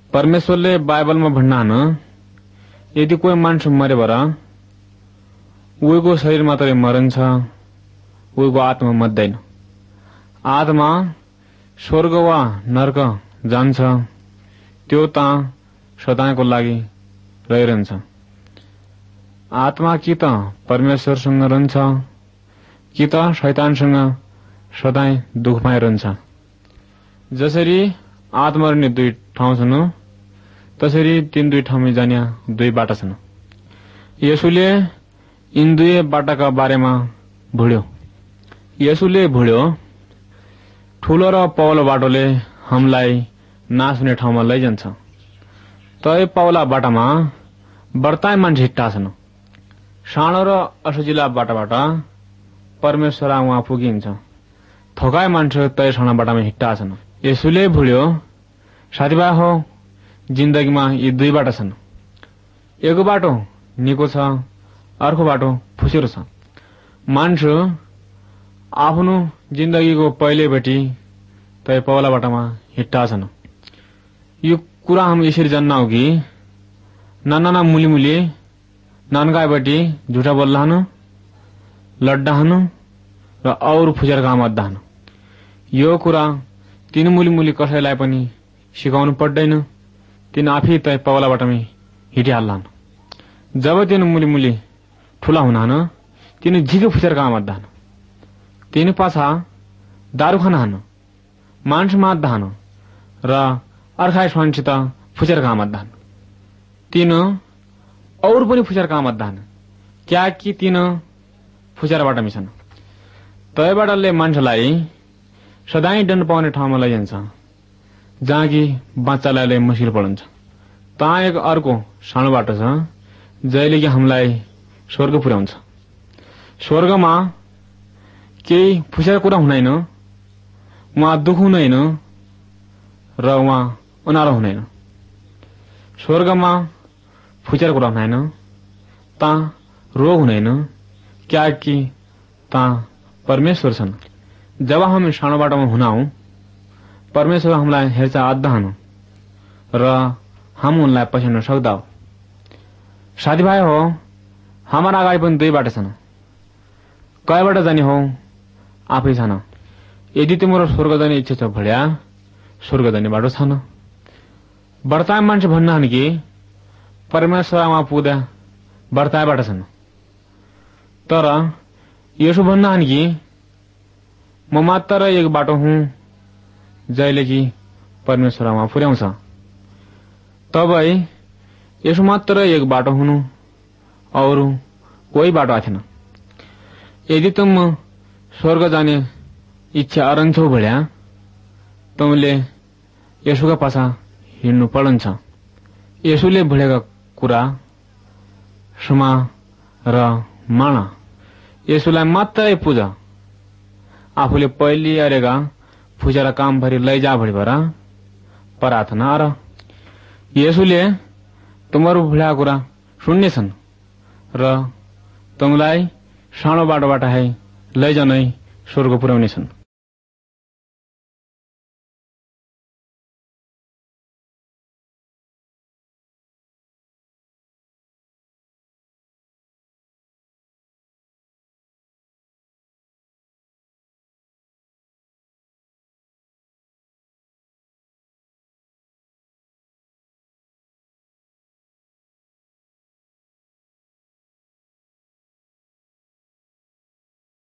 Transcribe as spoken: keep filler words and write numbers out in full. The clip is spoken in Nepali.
परमेश्वरले बाइबलमा भन्नान यदि कोही मान्छे मरे भएर उहीको शरीर मात्रै मरन्छ, उहीको आत्मा मर्दैन। आत्मा स्वर्ग वा नर्क जान्छ, त्यो त सदायको लागि रहिरहन्छ। आत्मा कि त परमेश्वरसँग रहन्छ कि त शैतानसँग सदाय दुख पाइरहन्छ। जसरी आत्मा रहने दुई ठाउँ छन्, तसरी तीन दुई ठाउँमा जाने दुई बाटा छन्। येशूले यिन दुई बाटाका बारेमा भुड्यो। येशूले भुड्यो, ठूलो र पौलो बाटोले हामीलाई नाश हुने ठाउँमा लैजान्छ। तै पौला बाटामा बढ्ताइ मान्छे हिट्टा छन्। सानो र असजिला बाटाबाट परमेश्वर उहाँ पुगिन्छ। थोकाइ मान्छे तै सानो बाटामा हिट्टा छन्। येशूले भुड्यो, साथीभाइ हो, जिन्दगीमा यी दुई बाटा छन्। एक बाटो निको छ, अर्को बाटो फुसिरो छ। मान्छे आफ्नो जिन्दगीको पहिलेबटी तै पौला बाटामा हिट्टा छन्। यो कुरा हम यसरी जान्नौ कि नाना मुली मुली नानगाइबटी झुटा बोल्लाहन, लड्डाहन र और फुजेर काम अद्दाहन। यो कुरा तीन मुली मुली कसैलाई पनि सिकाउनु पर्दैन, तीन आफै तै पौला बाटामै हिटिहाल्लाहन। जब तीन मुली मुली ठूला हुनाहन, तीन झिको फुजेर काम अद्दाहन। तीन पाछा दारू खानाहन, मान्छे माद्दाहन र अर्खाइ स्वानसित फुजेर काम अद्दाहन। तीन और पनि फुजेर काम अद्दाहन, क्या कि तीन फुजेर बाटामै छन्। तैबाटले मान्छेलाई सदाय दण्ड पाउने ठाउँमा लैजान्छ, जहाँ कि बाच्चालाई मुस्किल पर्छ। ता एक अर्को सानो बाटो छ, जहिले कि हामीलाई स्वर्ग पुर्याउँछ। स्वर्गमा केही फुसेर कुरा हुँदैन, उहाँ दुख हुँदैन र उहाँ उनारो हुँदैन। स्वर्गमा फुसेर कुरा हुँदैन, ता रोग हुँदैन, क्या कि ता परमेश्वर छन्। जब हामी सानो बाटोमा हुनाऊ, परमेश्वर हामीलाई हेरचाह अद्दाहन र हम उनलाई पछ्याउन सक्दाऊ। साथीभाइ हो, हमारा अगाडि पनि दुई बाटो छन्। कयबाट जाने हो आफै छन्। यदि तिम्रो स्वर्ग जाने इच्छा छ भड्या स्वर्ग जाने बाटो छन्। वर्ताय मान्छे भन्नाहन कि परमेश्वरमा पुग्दा वर्तायबाट छन्, तर यसो भन्नाहन कि म मात्र एक बाटो हुँ जहिले कि परमेश्वरमा पुर्याउँछ। तबै यसो मात्र एक बाटो हुनु, और कोही बाटो आथेन। यदि तुम स्वर्ग जाने इच्छा अरन्छौ भड्या तुमले यसोका पाछा हिँड्नु पर्छ। यसोले भुलेका कुरा सुमा र माना, यसोलाई मात्रै पूजा। आफूले पहिले अरेगा फुसेर काम भरि लैजा भरि भएर प्रार्थना र यसोले तुम्हारो भुलेका कुरा सुन्नेछन् र तुमलाई सानो बाटोबाट है लैजानै स्वर्ग पुर्याउनेछन्।